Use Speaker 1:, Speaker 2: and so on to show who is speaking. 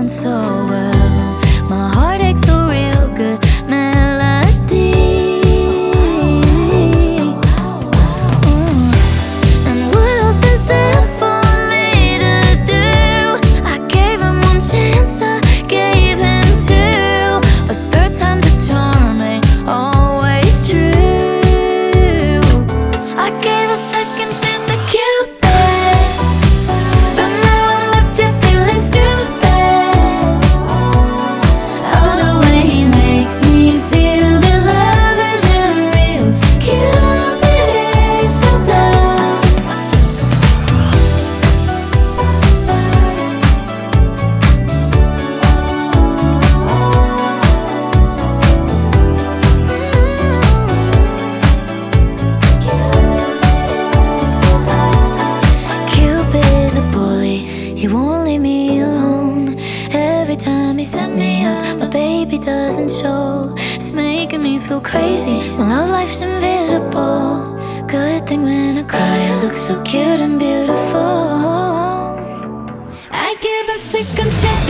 Speaker 1: so well. My heartache's a real good melody. And what else is there for me to do? I gave him one chance, I gave him two. A third time's a charm, ain't always true. I gave a second chance to Cupid, but now I'm left here feeling stupid. Oh, the way he makes me feel that love isn't real. Cupid is so dumb. Cupid's a bully, he won't leave me alone. Every time he set me up, my baby doesn't show. It's making me feel crazy, my love life's invisible. Good thing when I cry, I look so cute and beautiful. I give a second chance